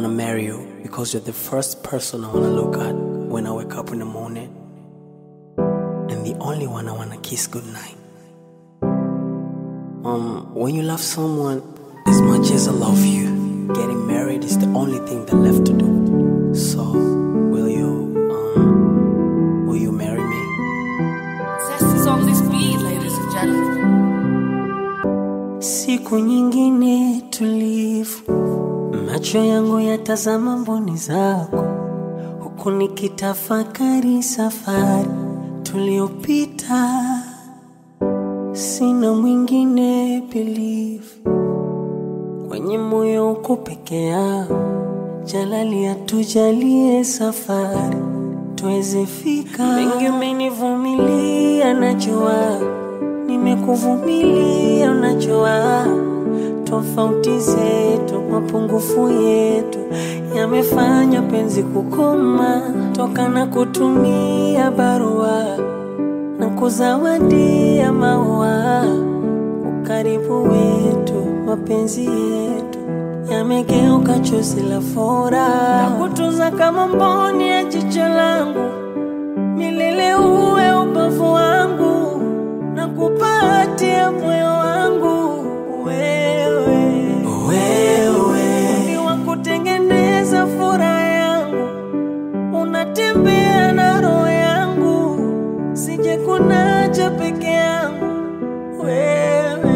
wanna marry you because you're the first person I wanna look at when I wake up in the morning, and the only one I wanna kiss goodnight. When you love someone as much as I love you, getting married is the only thing that's left to do. So, will you marry me? Zest is on this beat, ladies and gentlemen. Siku nyingine tulivu, macho yangu yatazama mboni zako, huku nikitafakari safari tuliopita. Sina mwingine believe, kwenye moyo uko peke yako. Jalali atujalie safari tuweze fika. Mengi umenivumilia, najua nimekuvumilia, unajua tofauti zetu, mapungufu yetu yamefanya penzi kukoma. Toka na kutumia barua na kuzawadia maua, ukaribu wetu, mapenzi yetu yamegeuka chozi la furaha. Na kutunza kama mboni ya jicho langu, milele uwe ubavu wangu, na kupatia moyo wangu wewe. Ni wa kutengeneza furaha yangu, unatembea na roho yangu, sije kunaja peke yangu wewe.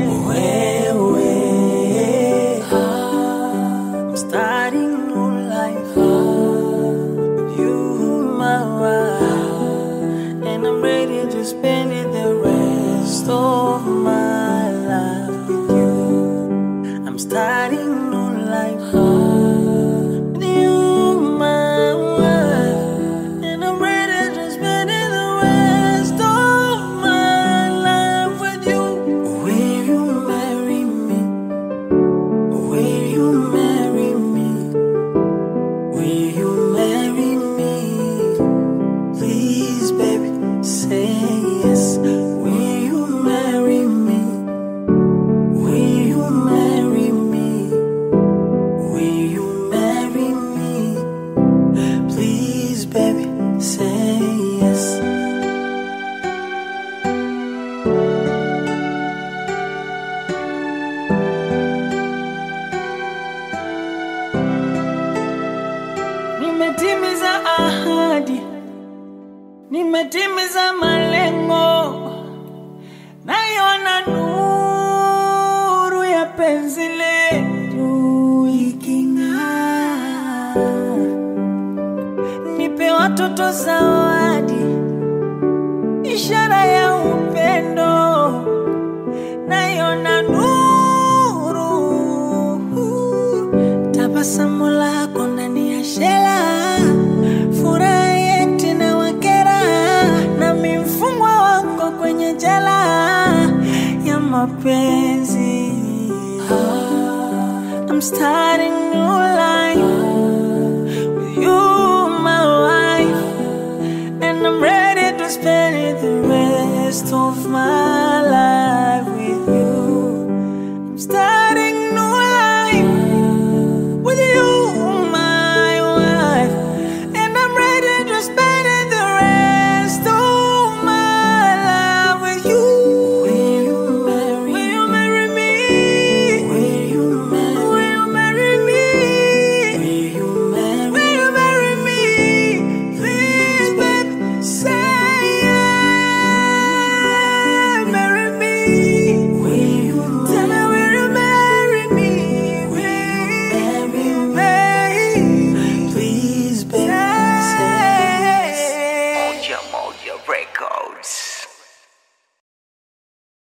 I'm starting new life with you, my wife, and I'm ready to spend it the rest of my life with you. I'm starting new life with you, my wife, and I'm ready to spend it the rest of my life with you. Will you marry me? Will you marry me? Will you marry me? Please, baby, say yes. Will you marry me? Will you marry me? Will you marry me? Please, baby, say yes. Nimetimiza ahadi, nimetimiza malengo, naiona nuru ya penzi letu iking'aa. Nipe watoto zawadi, ishara ya upendo, naiona nuru. Tabasamu lako ndani ya shela, furaha yetu na wakera, nami mfungwa wako kwenye jela ya mapenzi. I'm starting new life with you, my wife, and I'm ready to spend it the rest of my